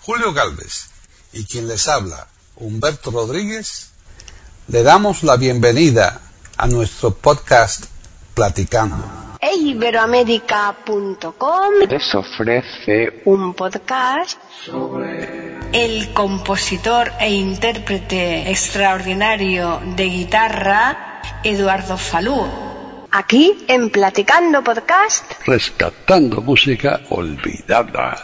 Julio Gálvez y quien les habla, Humberto Rodríguez, le damos la bienvenida a nuestro podcast Platicando. Iberoamérica.com les ofrece un podcast sobre el compositor e intérprete extraordinario de guitarra Eduardo Falú. Aquí en Platicando Podcast, rescatando música olvidada.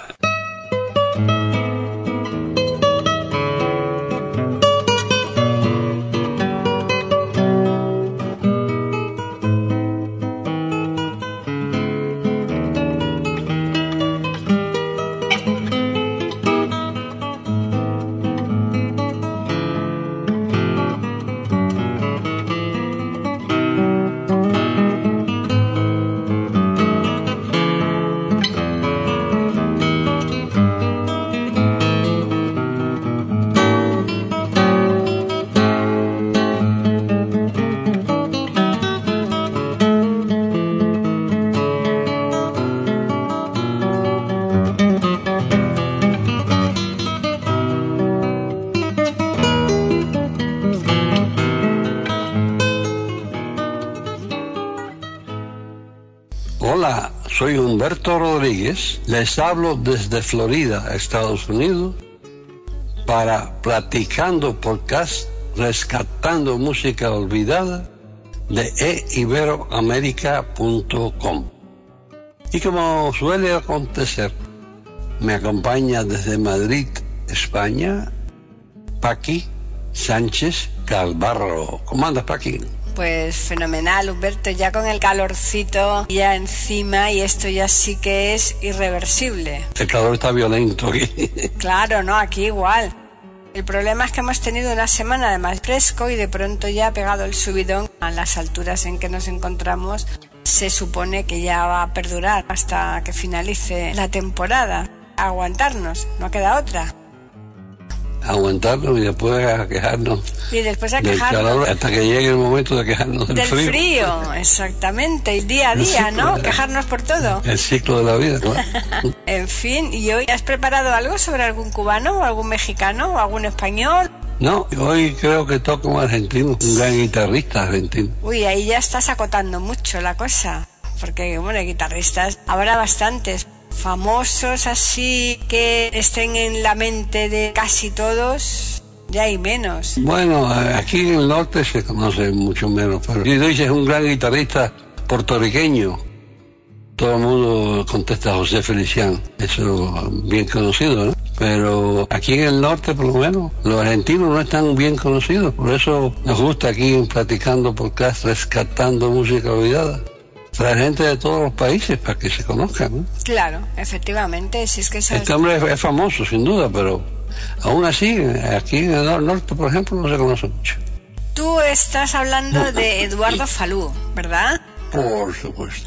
Hola, soy Humberto Rodríguez, les hablo desde Florida, Estados Unidos, para Platicando Podcast, rescatando música olvidada de iberoamerica.com. Y como suele acontecer, me acompaña desde Madrid, España, Paqui Sánchez Calvarro. ¿Cómo andas, Paqui? pues fenomenal, Humberto, ya con el calorcito ya encima, y esto ya sí que es irreversible. El calor está violento aquí. Claro, no, aquí igual. El problema es que hemos tenido una semana de más fresco y de pronto ya ha pegado el subidón. A las alturas en que nos encontramos se supone que ya va a perdurar hasta que finalice la temporada. Aguantarnos, no queda otra. Aguantarnos y después a quejarnos. Y después a del quejarnos. calor, hasta que llegue el momento de quejarnos del frío. Exactamente, el día a día, ¿no? Quejarnos por todo. El ciclo de la vida, ¿no? En fin, ¿y hoy has preparado algo sobre algún cubano, o algún mexicano, o algún español? No, hoy creo que toca un argentino, un gran guitarrista argentino. Uy, ahí ya estás acotando mucho la cosa, porque, bueno, guitarristas habrá bastantes. Famosos así que estén en la mente de casi todos, ya hay menos. Bueno, aquí en el norte se conoce mucho menos, pero si dices un gran guitarrista puertorriqueño, todo el mundo contesta José Feliciano, eso es bien conocido, ¿no? Pero aquí en el norte, por lo menos, los argentinos no están bien conocidos, por eso nos gusta aquí en Platicando Podcast, rescatando música olvidada. Traer gente de todos los países para que se conozcan, ¿no? Claro, efectivamente, si es que eso este hombre es famoso, sin duda, pero aún así, aquí en el norte, por ejemplo, no se conoce mucho. Tú estás hablando de Eduardo Falú, ¿verdad? Por supuesto.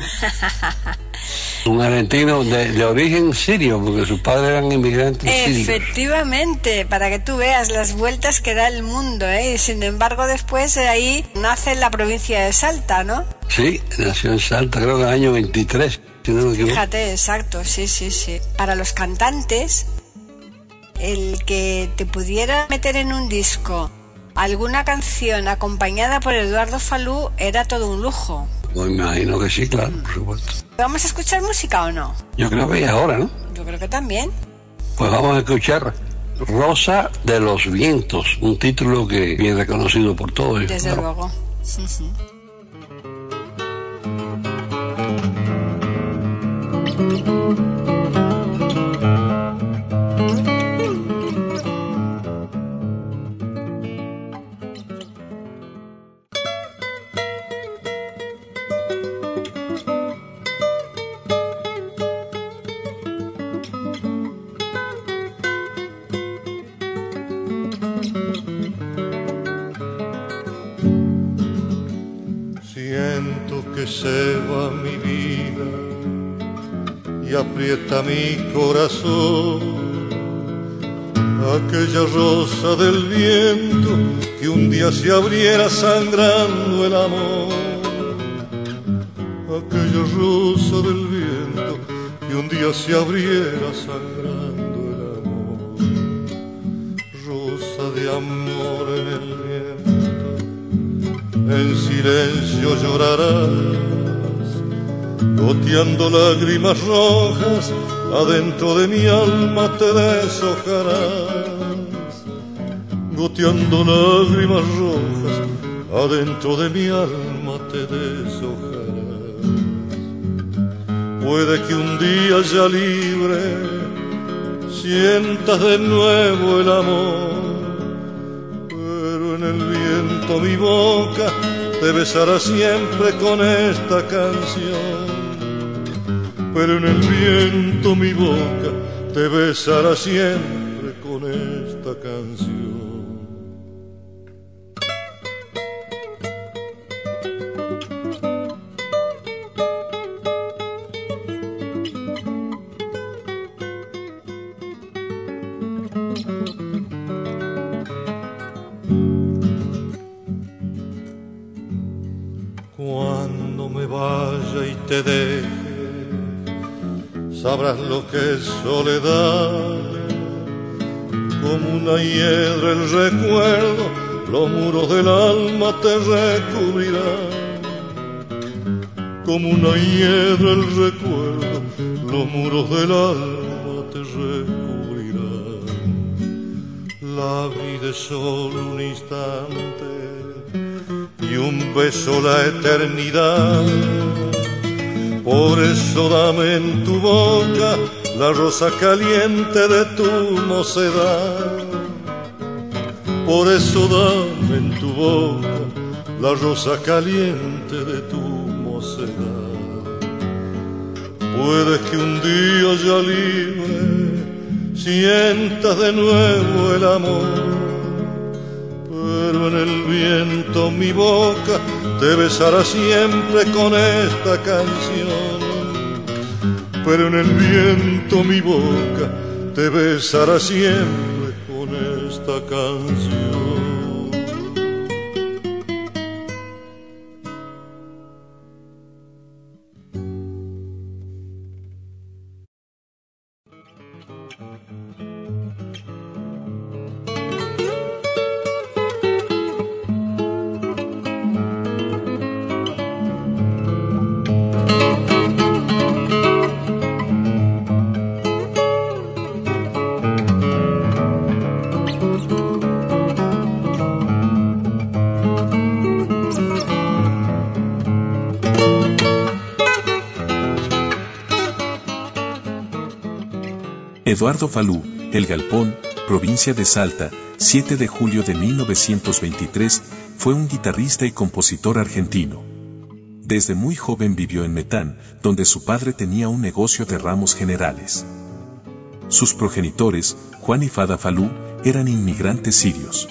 Un argentino de origen sirio, porque sus padres eran inmigrantes sirios. Efectivamente, para que tú veas las vueltas que da el mundo, ¿eh? Y sin embargo, después de ahí nace en la provincia de Salta, ¿no? Sí, nació en Salta, creo que en el año 23, si no me equivoco. Fíjate, exacto, sí. Para los cantantes, el que te pudiera meter en un disco alguna canción acompañada por Eduardo Falú era todo un lujo. Pues me imagino que sí, claro, por supuesto. ¿Vamos a escuchar música o no? Yo creo que es ahora, ¿no? Yo creo que también. Pues vamos a escuchar Rosa de los Vientos, un título que es bien reconocido por todos. Desde luego. Siento que se va mi vida y aprieta mi corazón aquella rosa del viento que un día se abriera sangrando el amor, aquella rosa del viento que un día se abriera sangrando el amor. amor en el viento, en silencio llorarás, goteando lágrimas rojas, adentro de mi alma te deshojarás, goteando lágrimas rojas, adentro de mi alma te deshojarás. Puede que un día ya libre sientas de nuevo el amor, pero en el viento mi boca te besará siempre con esta canción. Pero en el viento mi boca te besará siempre con esta canción. Cuando me vaya y te deje, sabrás lo que es soledad. Como una hiedra el recuerdo, los muros del alma te recubrirán. Como una hiedra el recuerdo, los muros del alma te recubrirán. La vida es solo un instante y un beso la eternidad. Por eso dame en tu boca la rosa caliente de tu mocedad. Por eso dame en tu boca la rosa caliente de tu mocedad. Puede que un día ya libre sientas de nuevo el amor, pero en el viento mi boca te besará siempre con esta canción. Pero en el viento mi boca te besará siempre con esta canción. Eduardo Falú, El Galpón, provincia de Salta, 7 de julio de 1923, fue un guitarrista y compositor argentino. Desde muy joven vivió en Metán, donde su padre tenía un negocio de ramos generales. Sus progenitores, Juan y Fada Falú, eran inmigrantes sirios.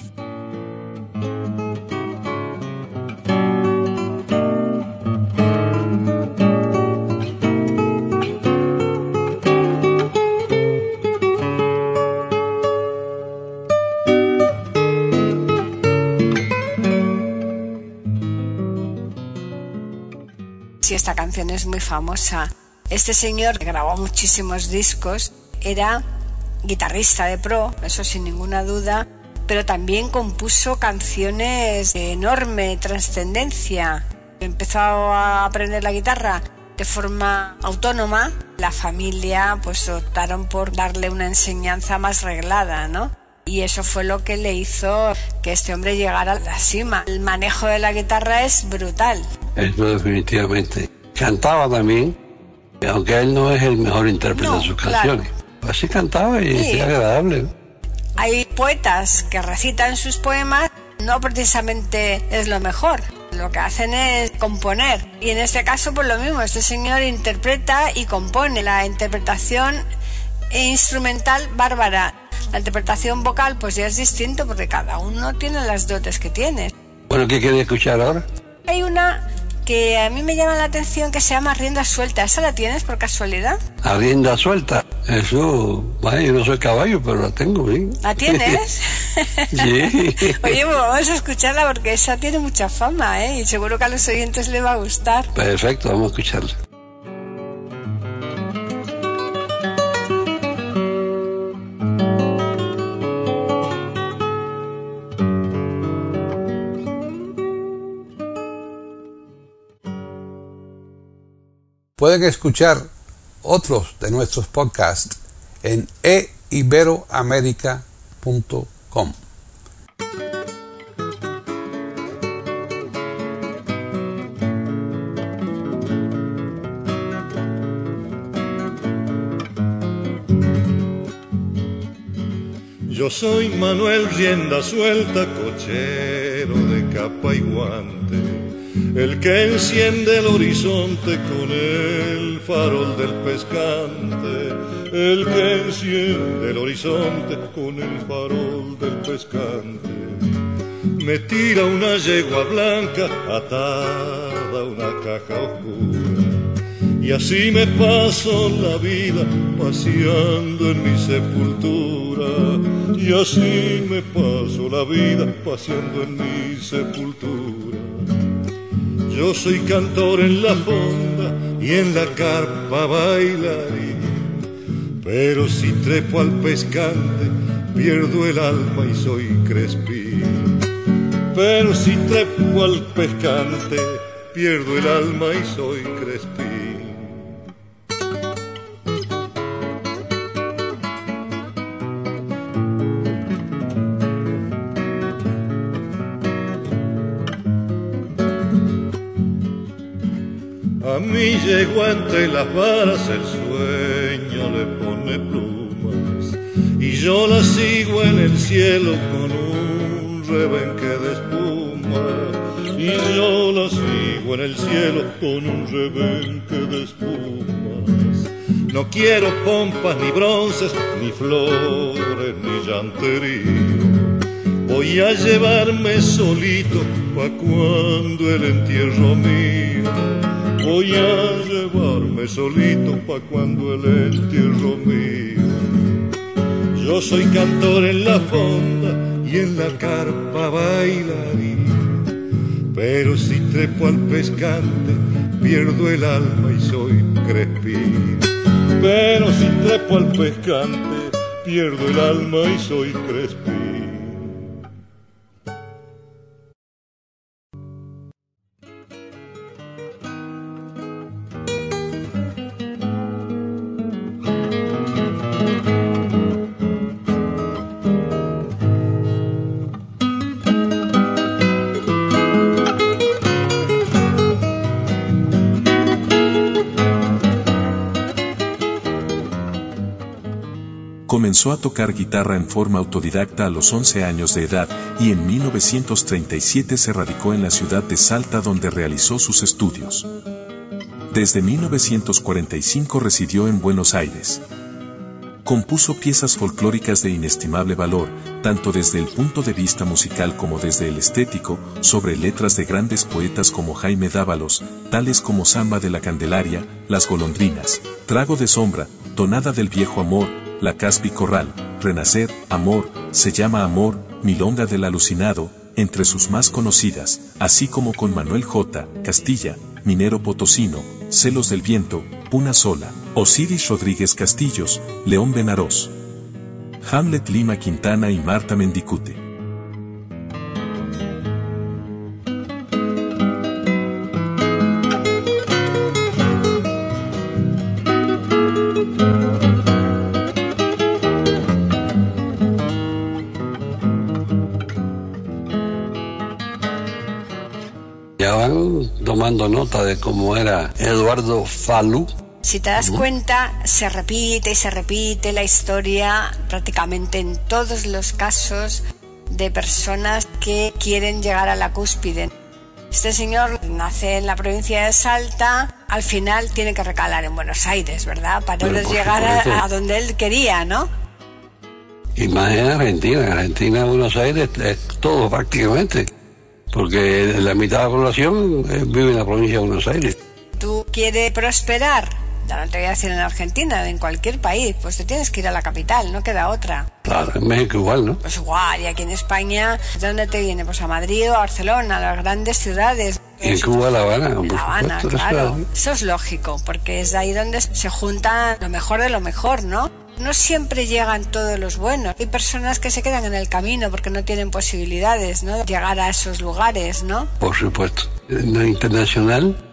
Sí, esta canción es muy famosa. Este señor que grabó muchísimos discos era guitarrista de pro, eso sin ninguna duda, pero también compuso canciones de enorme trascendencia. Empezó a aprender la guitarra de forma autónoma. La familia pues optaron por darle una enseñanza más reglada, ¿no? Y eso fue lo que le hizo que este hombre llegara a la cima. El manejo de la guitarra es brutal. Eso definitivamente. Cantaba también, aunque él no es el mejor intérprete de sus canciones. Claro. Así cantaba y sí, es agradable. Hay poetas que recitan sus poemas, no precisamente es lo mejor. Lo que hacen es componer. Y en este caso, pues lo mismo, este señor interpreta y compone. La interpretación instrumental bárbara. La interpretación vocal pues ya es distinto porque cada uno tiene las dotes que tiene. Bueno, ¿qué quiere escuchar ahora? Hay una que a mí me llama la atención que se llama Rienda Suelta. ¿Esa la tienes por casualidad? ¿A rienda suelta? Eso, vaya, yo no soy caballo, pero la tengo, ¿sí? ¿La tienes? Sí. Oye, pues vamos a escucharla porque esa tiene mucha fama, ¿eh? Y seguro que a los oyentes les va a gustar. Perfecto, vamos a escucharla. pueden escuchar otros de nuestros podcasts en eiberoamerica.com. Yo soy Manuel Rienda Suelta, cochero de capa y guante, el que enciende el horizonte con el farol del pescante, el que enciende el horizonte con el farol del pescante. Me tira una yegua blanca atada a una caja oscura, y así me paso la vida paseando en mi sepultura, y así me paso la vida paseando en mi sepultura. Yo soy cantor en la fonda y en la carpa bailarín, pero si trepo al pescante pierdo el alma y soy crespín. Pero si trepo al pescante pierdo el alma y soy crespín. A mí yegua entre las varas el sueño le pone plumas, y yo la sigo en el cielo con un rebenque de espuma, y yo la sigo en el cielo con un rebenque de espumas. No quiero pompas ni bronces, ni flores, ni llanterío, voy a llevarme solito pa' cuando el entierro mío. Voy a llevarme solito pa' cuando el entierro mío. Yo soy cantor en la fonda y en la carpa bailarín, pero si trepo al pescante pierdo el alma y soy crespín. Pero si trepo al pescante pierdo el alma y soy crespín. Comenzó a tocar guitarra en forma autodidacta a los 11 años de edad y en 1937 se radicó en la ciudad de Salta, donde realizó sus estudios. Desde 1945 residió en Buenos Aires. Compuso piezas folclóricas de inestimable valor, tanto desde el punto de vista musical como desde el estético, sobre letras de grandes poetas como Jaime Dávalos, tales como Samba de la Candelaria, Las Golondrinas, Trago de Sombra, Tonada del Viejo Amor, La Caspi Corral, Renacer, Amor, Se llama Amor, Milonga del Alucinado, entre sus más conocidas, así como con Manuel J. Castilla, Minero Potosino, Celos del Viento, Una Sola, Osiris Rodríguez Castillos, León Benarós, Hamlet Lima Quintana y Marta Mendicute. Tomando nota de cómo era Eduardo Falú. Si te das cuenta, se repite y se repite la historia prácticamente en todos los casos de personas que quieren llegar a la cúspide. Este señor nace en la provincia de Salta, al final tiene que recalar en Buenos Aires, ¿verdad? Para poder llegar a donde él quería, ¿no? Y más en Argentina, Buenos Aires es todo prácticamente. Porque la mitad de la población vive en la provincia de Buenos Aires. ¿Tú quieres prosperar? Ya no te voy a decir en Argentina, en cualquier país, pues te tienes que ir a la capital, no queda otra. Claro, en México igual, ¿no? Pues igual, y aquí en España, ¿de dónde te viene? Pues a Madrid o a Barcelona, a las grandes ciudades. Y en Cuba, La Habana. La Habana, claro. Eso es lógico, porque es ahí donde se junta lo mejor de lo mejor, ¿no? No siempre llegan todos los buenos. Hay personas que se quedan en el camino porque no tienen posibilidades, ¿no? De llegar a esos lugares, ¿no? Por supuesto. En lo internacional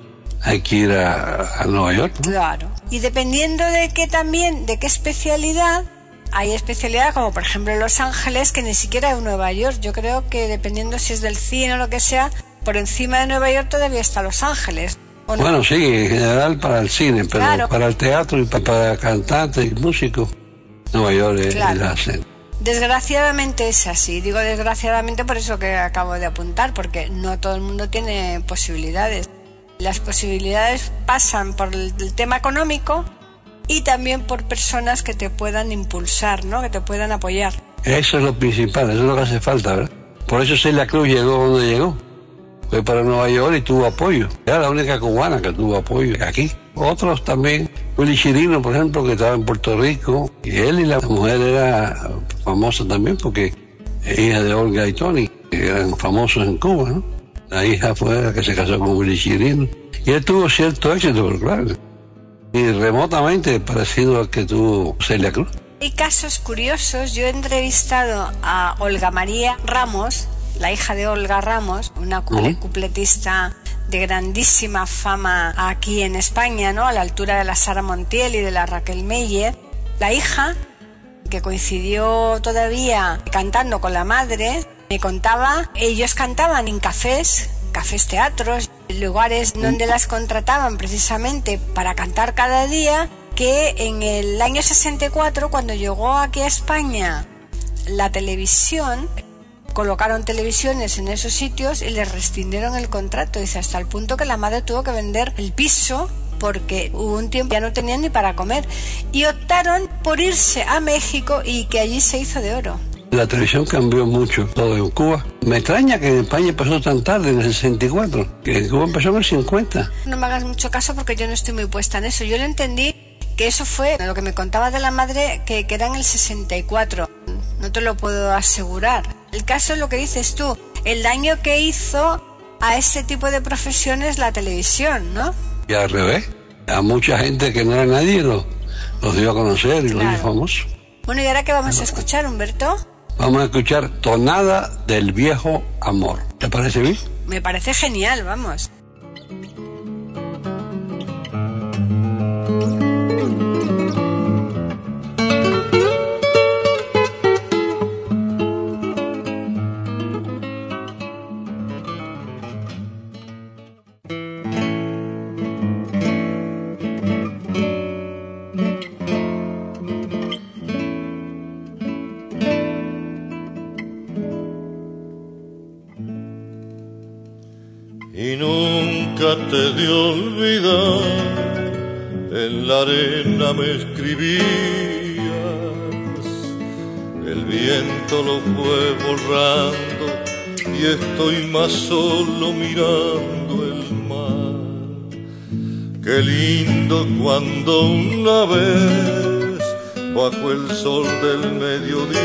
hay que ir a Nueva York, ¿no? Claro. Y dependiendo de qué especialidad, hay especialidades como por ejemplo Los Ángeles, que ni siquiera es Nueva York. Yo creo que dependiendo si es del cine o lo que sea, por encima de Nueva York todavía está Los Ángeles. ¿O no? Bueno, sí, en general para el cine, pero claro, para el teatro y para cantantes y músicos, Nueva York es la sede. Desgraciadamente es así. Digo desgraciadamente por eso que acabo de apuntar, porque no todo el mundo tiene posibilidades. Las posibilidades pasan por el tema económico y también por personas que te puedan impulsar, ¿no? Que te puedan apoyar. Eso es lo principal, eso es lo que hace falta, ¿verdad? Por eso Celia Cruz llegó donde llegó. Fue para Nueva York y tuvo apoyo. Era la única cubana que tuvo apoyo aquí. Otros también. Willy Chirino, por ejemplo, que estaba en Puerto Rico. Y él y la mujer era famosa también porque es hija de Olga y Tony, que eran famosos en Cuba, ¿no? La hija fue la que se casó con Willy Chirino. Y él tuvo cierto éxito, pero claro, y remotamente parecido al que tuvo Celia Cruz. Hay casos curiosos. Yo he entrevistado a Olga María Ramos, la hija de Olga Ramos, una cupletista de grandísima fama aquí en España, ¿no? A la altura de la Sara Montiel y de la Raquel Meyer. La hija, que coincidió todavía cantando con la madre, me contaba, ellos cantaban en cafés teatros, lugares donde las contrataban precisamente para cantar cada día, que en el año 64, cuando llegó aquí a España la televisión, colocaron televisiones en esos sitios y les rescindieron el contrato. Dice, hasta el punto que la madre tuvo que vender el piso porque hubo un tiempo ya no tenían ni para comer y optaron por irse a México y que allí se hizo de oro. La televisión cambió mucho, todo en Cuba. Me extraña que en España empezó tan tarde, en el 64, que en Cuba empezó en el 50. No me hagas mucho caso porque yo no estoy muy puesta en eso. Yo lo entendí que eso fue lo que me contaba de la madre, que era en el 64. No te lo puedo asegurar. El caso es lo que dices tú, el daño que hizo a ese tipo de profesiones la televisión, ¿no? Y al revés, a mucha gente que no era nadie los dio a conocer y los hizo famosos. Bueno, ¿y ahora qué vamos a escuchar, Humberto? Vamos a escuchar Tonada del Viejo Amor. ¿Te parece bien? Me parece genial, vamos. Y nunca te de olvidar, en la arena me escribías, el viento lo fue borrando y estoy más solo mirando el mar. Qué lindo cuando una vez, bajo el sol del mediodía,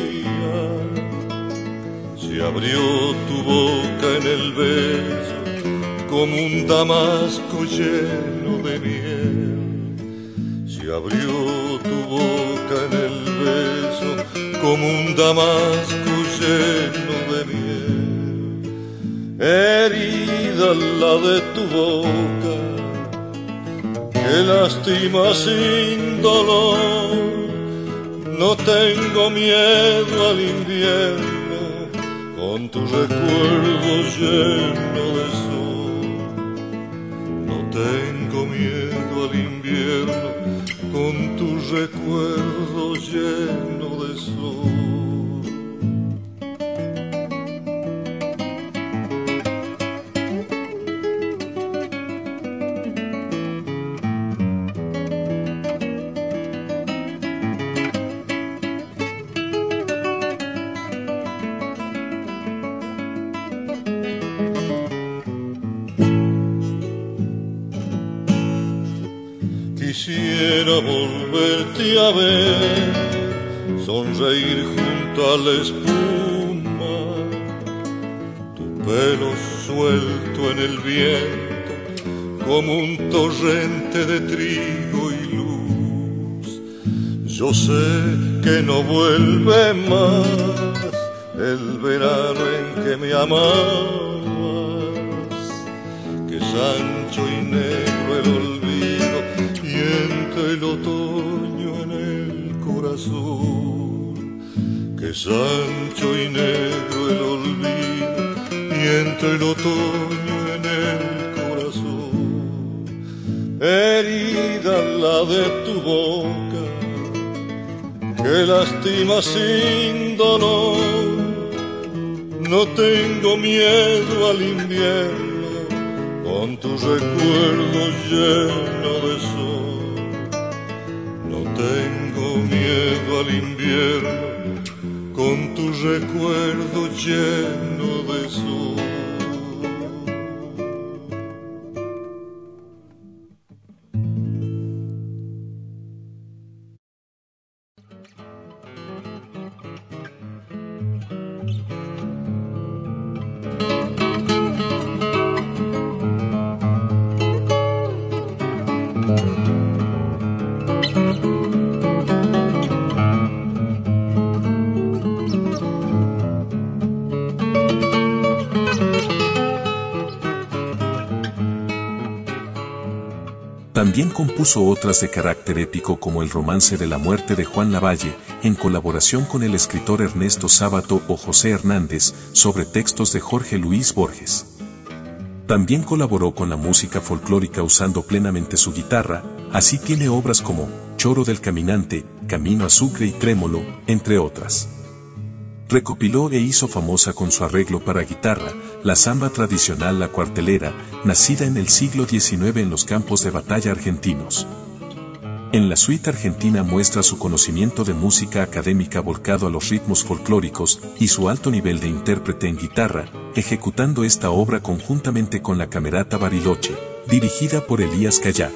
se abrió tu boca en el beso como un damasco lleno de miel. Se abrió tu boca en el beso como un damasco lleno de miel. Herida la de tu boca que lastima sin dolor. No tengo miedo al invierno con tu recuerdo lleno de sol. No tengo miedo al invierno con tu recuerdo lleno de sol. Quisiera volverte a ver, sonreír junto a la espuma, tu pelo suelto en el viento como un torrente de trigo y luz. Yo sé que no vuelve más el verano en que me amabas, que ancho y negro el olvido y entre el otoño en el corazón, que es ancho y negro el olvido y entre el otoño en el corazón, herida la de tu boca que lastima sin dolor. No tengo miedo al invierno con tu recuerdo lleno de sol. No tengo miedo al invierno con tu recuerdo lleno de sol. También compuso otras de carácter épico como El romance de la muerte de Juan Lavalle, en colaboración con el escritor Ernesto Sábato o José Hernández, sobre textos de Jorge Luis Borges. También colaboró con la música folclórica usando plenamente su guitarra, así tiene obras como Choro del Caminante, Camino a Sucre y Trémolo, entre otras. Recopiló e hizo famosa con su arreglo para guitarra, la samba tradicional La Cuartelera, nacida en el siglo XIX en los campos de batalla argentinos. En la suite argentina muestra su conocimiento de música académica volcado a los ritmos folclóricos y su alto nivel de intérprete en guitarra, ejecutando esta obra conjuntamente con la Camerata Bariloche, dirigida por Elías Cayat.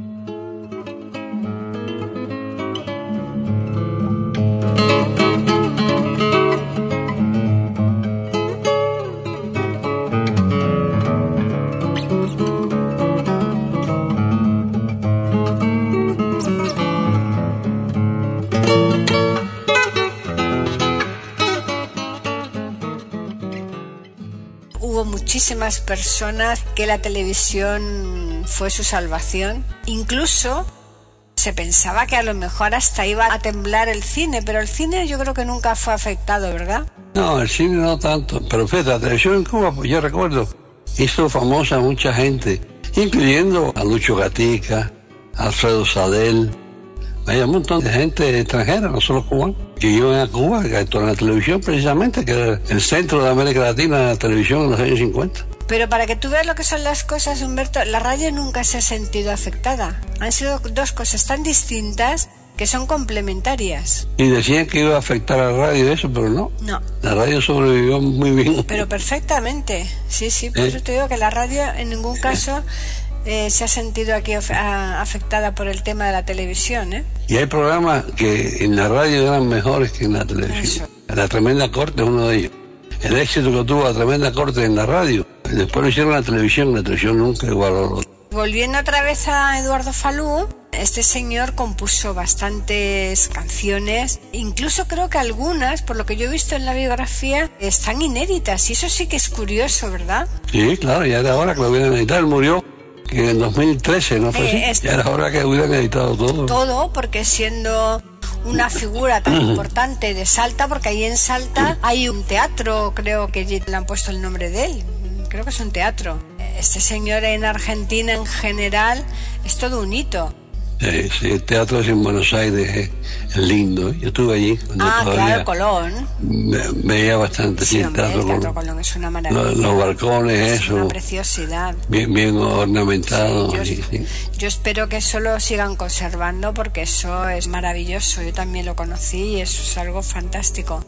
Hubo muchísimas personas que la televisión fue su salvación. Incluso se pensaba que a lo mejor hasta iba a temblar el cine, pero el cine yo creo que nunca fue afectado, ¿verdad? No, el cine no tanto, pero fíjate, la televisión en Cuba, pues yo recuerdo, hizo famosa a mucha gente, incluyendo a Lucho Gatica, a Alfredo Sadel. Hay un montón de gente extranjera, no solo cubanos, que iban a Cuba, que actuaron en la televisión precisamente, que era el centro de América Latina de la televisión en los años 50. Pero para que tú veas lo que son las cosas, Humberto, la radio nunca se ha sentido afectada. Han sido dos cosas tan distintas que son complementarias. Y decían que iba a afectar a la radio eso, pero no. No. La radio sobrevivió muy bien. Pero perfectamente. Sí, por eso te digo que la radio en ningún caso se ha sentido aquí afectada por el tema de la televisión, ¿eh? Y hay programas que en la radio eran mejores que en la televisión. Eso. La Tremenda Corte es uno de ellos. El éxito que tuvo la Tremenda Corte en la radio, después lo hicieron en la televisión nunca igualó. Volviendo otra vez a Eduardo Falú, este señor compuso bastantes canciones, incluso creo que algunas, por lo que yo he visto en la biografía, están inéditas, y eso sí que es curioso, ¿verdad? Sí, claro, ya era hora que lo hubieran editado. Él murió que en 2013, ¿no fue así? Ya era hora que hubieran editado todo. Todo, porque siendo una figura tan importante de Salta, porque ahí en Salta hay un teatro, creo que le han puesto el nombre de él, creo que es un teatro. Este señor en Argentina en general es todo un hito. Sí, el teatro es en Buenos Aires, es lindo. Yo estuve allí cuando claro, Colón. Veía bastante. Sí, el teatro Colón es una maravilla. Los balcones, es eso. Una preciosidad. Bien ornamentado. Sí, yo espero que eso lo sigan conservando porque eso es maravilloso. Yo también lo conocí y eso es algo fantástico.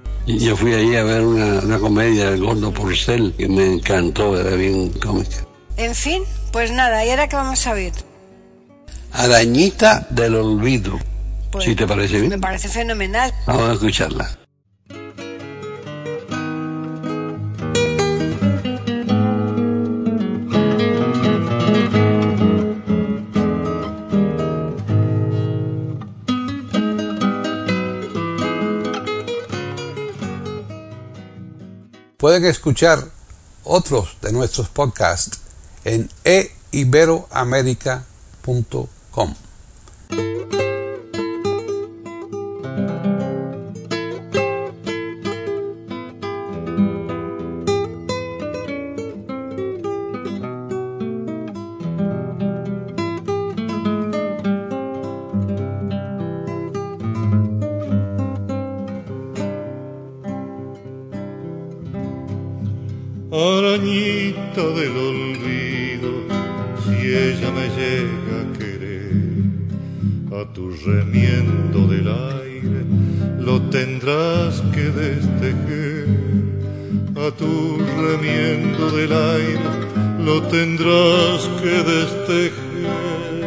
Yo fui allí a ver una comedia del Gordo Porcel que me encantó, era bien cómica. En fin, pues nada, ¿y ahora qué vamos a oír? Arañita del Olvido. Pues, ¿Sí te parece bien? Me parece fenomenal. Vamos a escucharla. Pueden escuchar otros de nuestros podcasts en eiberoamerica.com. Arañita del olvido, si ella me llega a querer, a tu remiendo del aire lo tendrás que destejer. A tu remiendo del aire lo tendrás que destejer.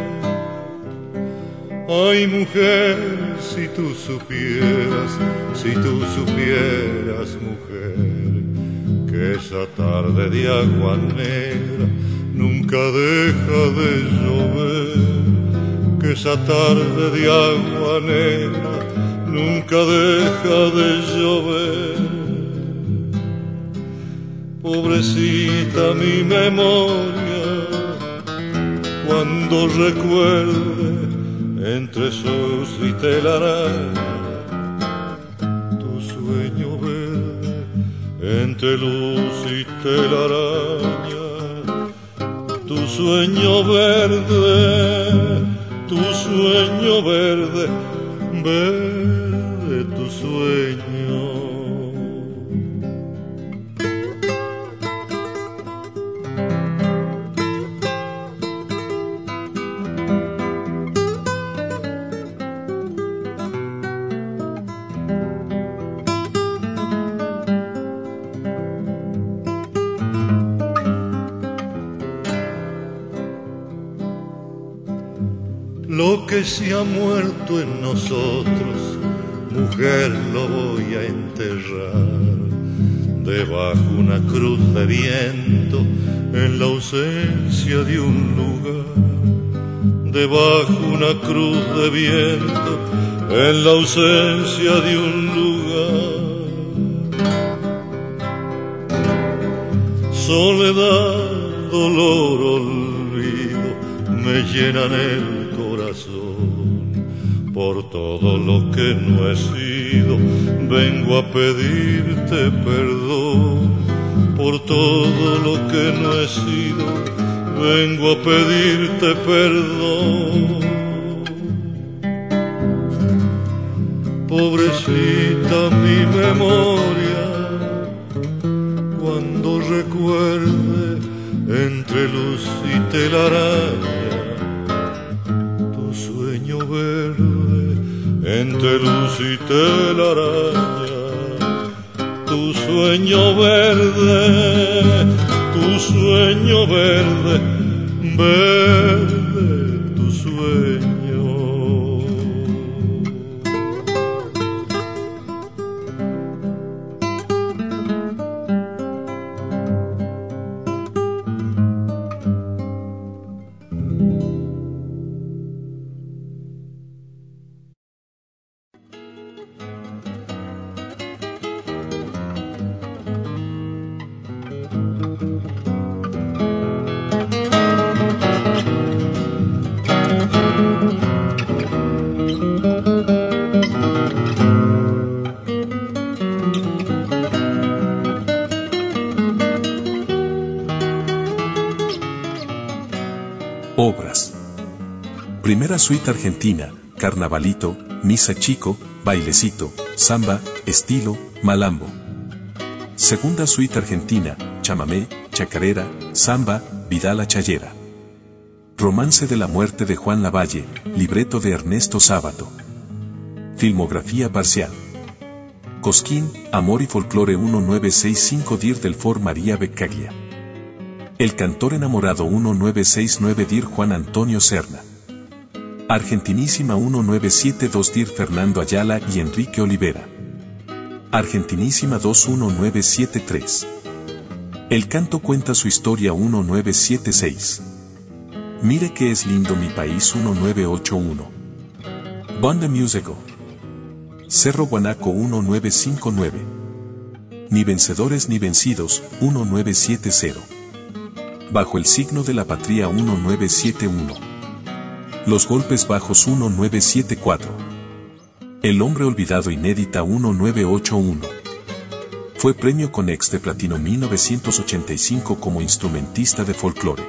Ay, mujer, si tú supieras, mujer, que esa tarde de agua negra nunca deja de llover, que esa tarde de agua negra nunca deja de llover. Pobrecita mi memoria, cuando recuerde entre sus y telaraña tu sueño verde, entre luz y telaraña, tu sueño verde, verde tu sueño. Lo que se ha muerto en nosotros, mujer, lo voy a enterrar debajo una cruz de viento en la ausencia de un lugar. Debajo una cruz de viento en la ausencia de un lugar. Soledad, dolor, olvido me llenan el por todo lo que no he sido, vengo a pedirte perdón. Por todo lo que no he sido, vengo a pedirte perdón. Pobrecita mi memoria, cuando recuerde entre luz y telaraña entre luz y telaraña, tu sueño verde, verde tu sueño. Obras. Primera suite argentina, Carnavalito, Misa Chico, Bailecito, Samba, Estilo, Malambo. Segunda suite argentina, Chamamé, Chacarera, Samba, Vidala Chayera. Romance de la muerte de Juan Lavalle, libreto de Ernesto Sábato. Filmografía parcial. Cosquín, Amor y Folclore 1965 Dir del For María Beccaglia. El cantor enamorado 1969 Dir Juan Antonio Serna. Argentinísima 1972 Dir Fernando Ayala y Enrique Olivera. Argentinísima 21973. El canto cuenta su historia 1976. Mire que es lindo mi país 1981. Banda Musical. Cerro Guanaco 1959. Ni vencedores ni vencidos 1970. Bajo el signo de la patria 1971. Los golpes bajos 1974. El hombre olvidado inédita 1981. Fue premio Conex de Platino 1985 como instrumentista de folclore.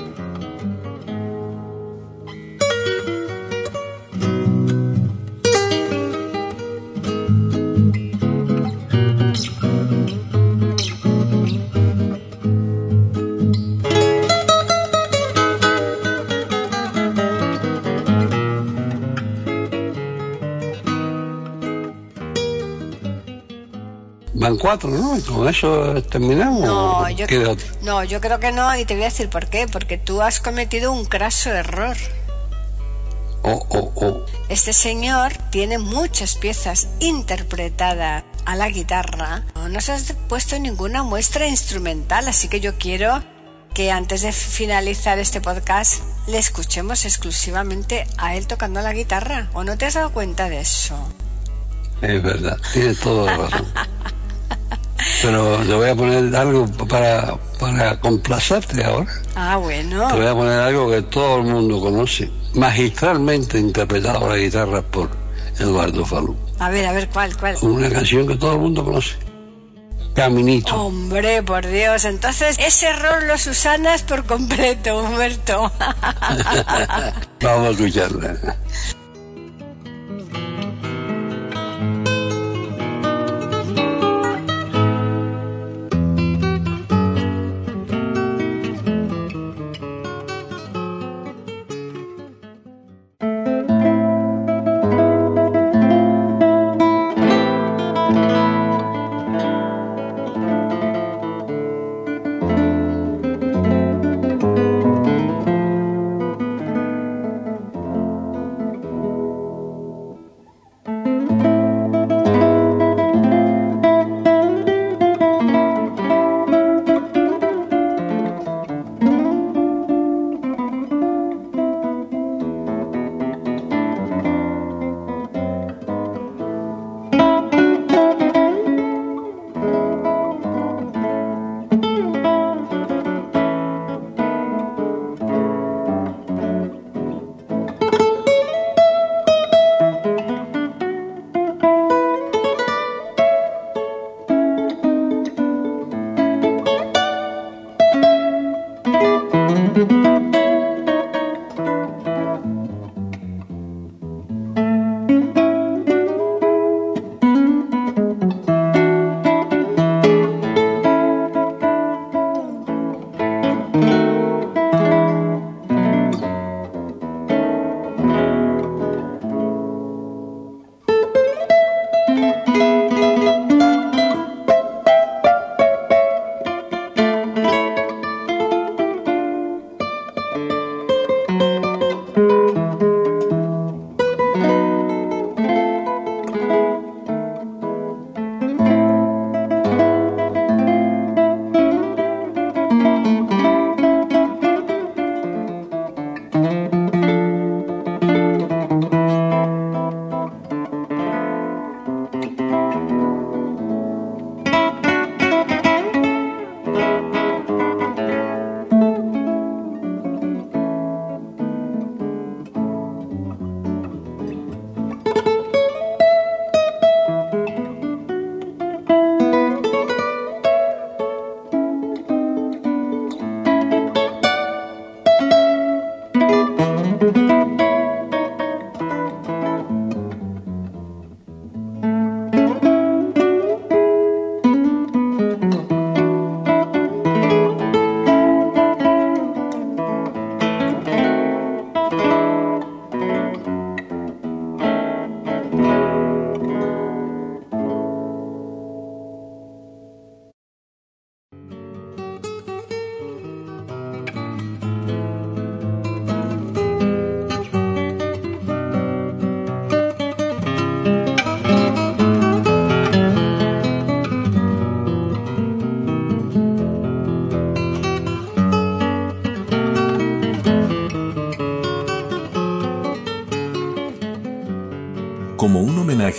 Van 4, ¿no? ¿Y con eso terminamos? No, yo creo que no, y te voy a decir por qué. Porque tú has cometido un craso error. Este señor tiene muchas piezas interpretadas a la guitarra. No nos has puesto ninguna muestra instrumental, así que yo quiero que antes de finalizar este podcast le escuchemos exclusivamente a él tocando la guitarra. ¿O no te has dado cuenta de eso? Es verdad, tienes toda la razón. Pero te voy a poner algo para complacerte ahora. Ah, bueno. Te voy a poner algo que todo el mundo conoce, magistralmente interpretado a la guitarra por Eduardo Falú. A ver, ¿cuál? Una canción que todo el mundo conoce. Caminito. Hombre, por Dios, entonces ese error lo susanas por completo, Humberto. Vamos a escucharla.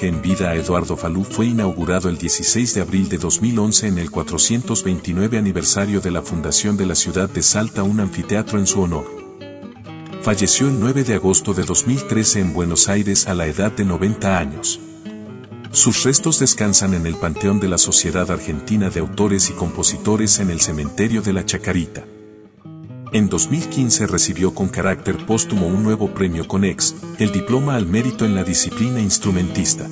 homenaje en vida a Eduardo Falú fue inaugurado el 16 de abril de 2011 en el 429 aniversario de la fundación de la ciudad de Salta, un anfiteatro en su honor. Falleció el 9 de agosto de 2013 en Buenos Aires a la edad de 90 años. Sus restos descansan en el Panteón de la Sociedad Argentina de Autores y Compositores en el Cementerio de la Chacarita. En 2015 recibió con carácter póstumo un nuevo premio Conex, el diploma al mérito en la disciplina instrumentista.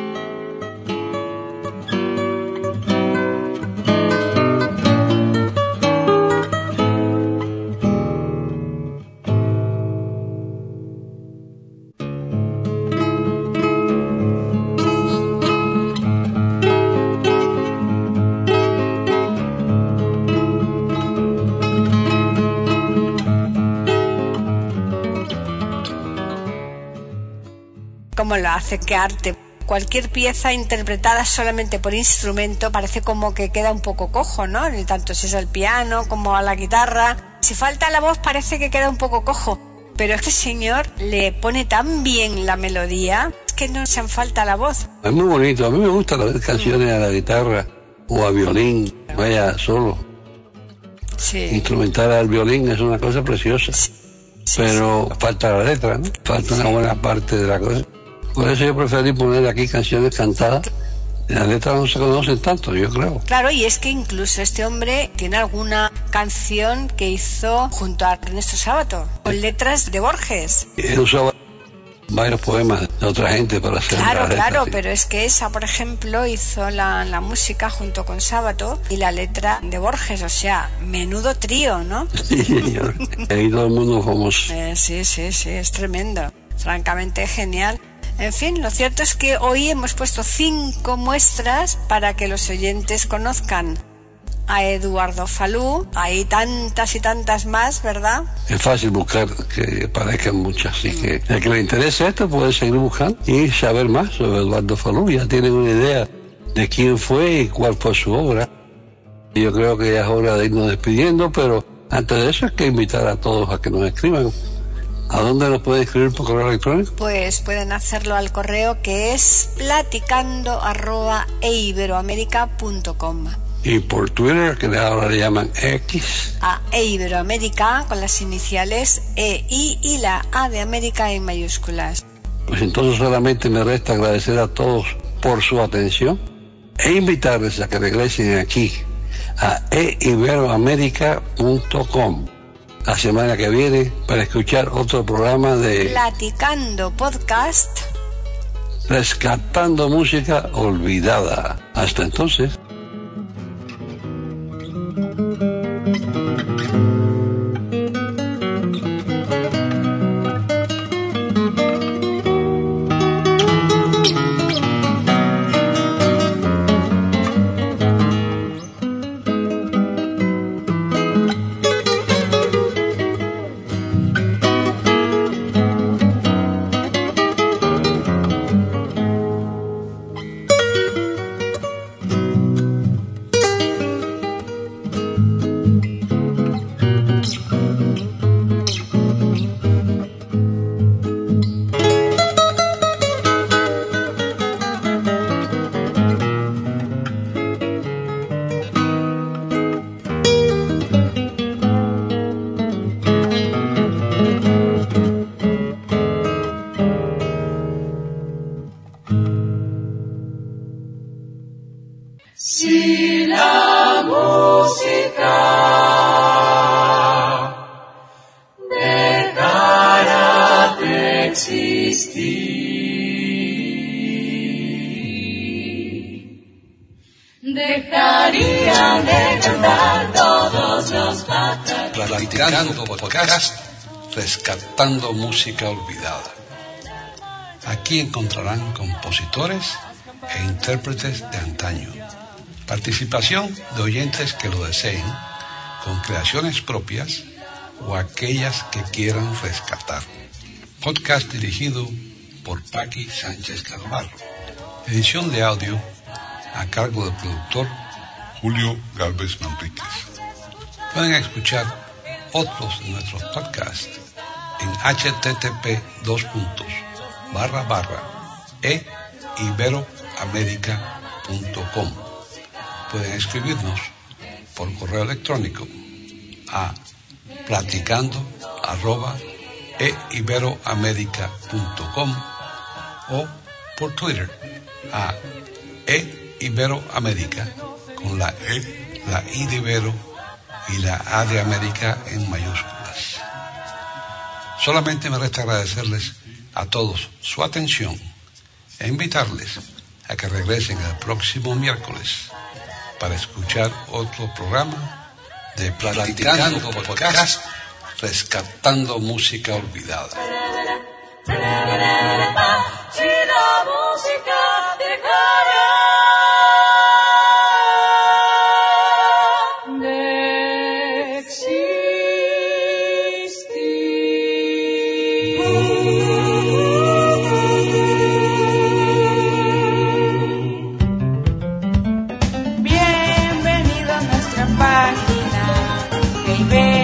Como lo hace, qué arte. Cualquier pieza interpretada solamente por instrumento parece como que queda un poco cojo, ¿no? Tanto si es al piano como a la guitarra. Si falta la voz parece que queda un poco cojo. Pero este señor le pone tan bien la melodía que no se falta la voz. Es muy bonito. A mí me gustan las canciones a la guitarra o a violín, vaya solo. Sí. Instrumental al violín es una cosa preciosa. Sí, pero sí. Falta la letra, ¿no? Falta una buena parte de la cosa. Por eso yo preferí poner aquí canciones cantadas. Las letras no se conocen tanto, yo creo. Claro, y es que incluso este hombre tiene alguna canción que hizo junto a Ernesto Sábato, con letras de Borges. Él usaba varios poemas de otra gente para hacer Claro, las letras, claro, sí. Pero es que esa, por ejemplo, hizo la música junto con Sábato y la letra de Borges, o sea, menudo trío, ¿no? Sí, señor. Ahí todo el mundo famoso. Sí, es tremendo, francamente genial. En fin, lo cierto es que hoy hemos puesto 5 muestras para que los oyentes conozcan a Eduardo Falú. Hay tantas y tantas más, ¿verdad? Es fácil buscar que parezcan muchas, así que el que le interese esto puede seguir buscando y saber más sobre Eduardo Falú. Ya tienen una idea de quién fue y cuál fue su obra. Yo creo que ya es hora de irnos despidiendo, pero antes de eso hay que invitar a todos a que nos escriban. ¿A dónde nos pueden escribir por correo electrónico? Pues pueden hacerlo al correo que es platicando@eiberoamerica.com. Y por Twitter, que ahora le llaman X. A Iberoamérica con las iniciales EI y la A de América en mayúsculas. Pues entonces solamente me resta agradecer a todos por su atención e invitarles a que regresen aquí a eiberoamerica.com la semana que viene para escuchar otro programa de Platicando Podcast, Rescatando Música Olvidada. Hasta entonces. Si la música dejara de existir, dejarían de cantar todos los pájaros. Platicando Podcast, Rescatando Música Olvidada. Aquí encontrarán compositores e intérpretes de antaño. Participación de oyentes que lo deseen, con creaciones propias o aquellas que quieran rescatar. Podcast dirigido por Paqui Sánchez Carvalho. Edición de audio a cargo del productor Julio Gálvez Manríquez. Pueden escuchar otros de nuestros podcasts en http:// iberoamerica.com. Pueden escribirnos por correo electrónico a platicando@eiberoamerica.com o por Twitter a iberoamerica con la E, la I de Ibero y la A de América en mayúsculas. Solamente me resta agradecerles a todos su atención e invitarles a que regresen el próximo miércoles para escuchar otro programa de Platicando Podcast, rescatando música olvidada. Si la música dejara de existir. Bienvenido a nuestra página,